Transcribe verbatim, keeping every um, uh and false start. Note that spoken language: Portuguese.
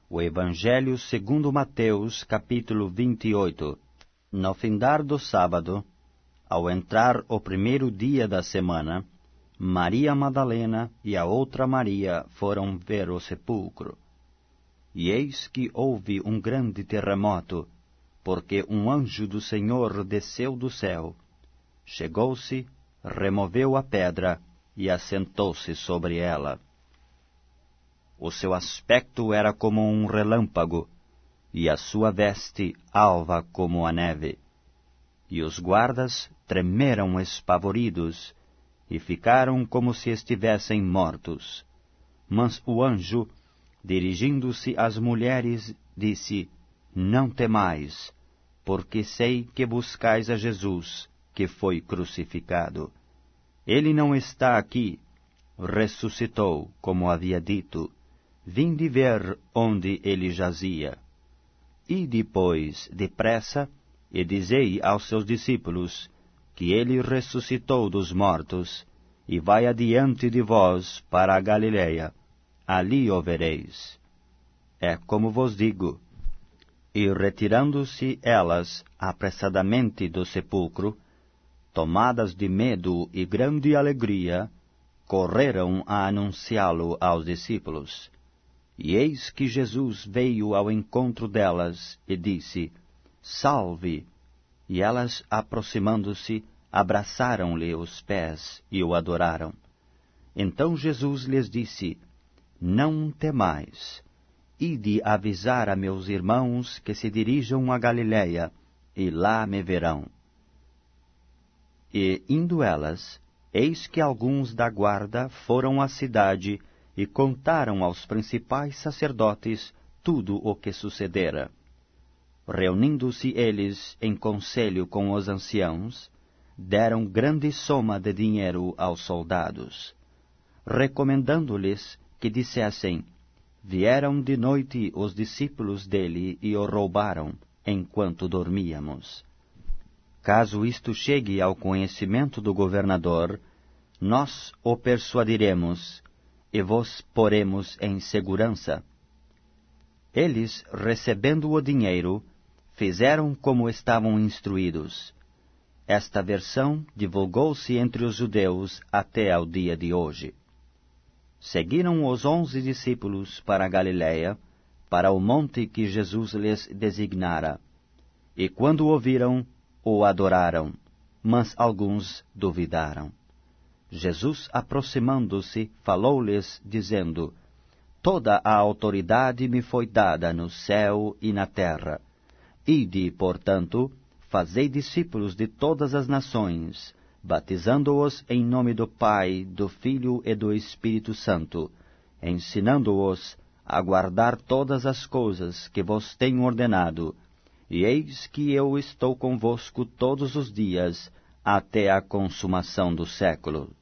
O Evangelho segundo Mateus, capítulo vinte e oito. No findar do sábado, ao entrar o primeiro dia da semana, Maria Madalena e a outra Maria foram ver o sepulcro. E eis que houve um grande terremoto, porque um anjo do Senhor desceu do céu. Chegou-se, removeu a pedra e assentou-se sobre ela. O seu aspecto era como um relâmpago, e a sua veste alva como a neve. E os guardas tremeram espavoridos, e ficaram como se estivessem mortos. Mas o anjo, dirigindo-se às mulheres, disse: Não temais, porque sei que buscais a Jesus, que foi crucificado. Ele não está aqui, ressuscitou, como havia dito. Vinde ver onde ele jazia. E depois, depressa, e dizei aos seus discípulos que ele ressuscitou dos mortos, e vai adiante de vós para a Galileia. Ali o vereis. É como vos digo. E retirando-se elas apressadamente do sepulcro, tomadas de medo e grande alegria, correram a anunciá-lo aos discípulos. E eis que Jesus veio ao encontro delas e disse: Salve! E elas, aproximando-se, abraçaram-lhe os pés e o adoraram. Então Jesus lhes disse: Não temais. Ide avisar a meus irmãos que se dirijam a Galileia, e lá me verão. E, indo elas, eis que alguns da guarda foram à cidade e contaram aos principais sacerdotes tudo o que sucedera. Reunindo-se eles em conselho com os anciãos, deram grande soma de dinheiro aos soldados, recomendando-lhes que dissessem: Vieram de noite os discípulos dele e o roubaram, enquanto dormíamos. Caso isto chegue ao conhecimento do governador, nós o persuadiremos e vos poremos em segurança. Eles, recebendo o dinheiro, fizeram como estavam instruídos. Esta versão divulgou-se entre os judeus até ao dia de hoje. Seguiram os onze discípulos para a Galileia, para o monte que Jesus lhes designara. E quando o viram, o adoraram, mas alguns duvidaram. Jesus, aproximando-se, falou-lhes, dizendo: Toda a autoridade me foi dada no céu e na terra. Ide, portanto, fazei discípulos de todas as nações, batizando-os em nome do Pai, do Filho e do Espírito Santo, ensinando-os a guardar todas as coisas que vos tenho ordenado. E eis que eu estou convosco todos os dias, até a consumação do século.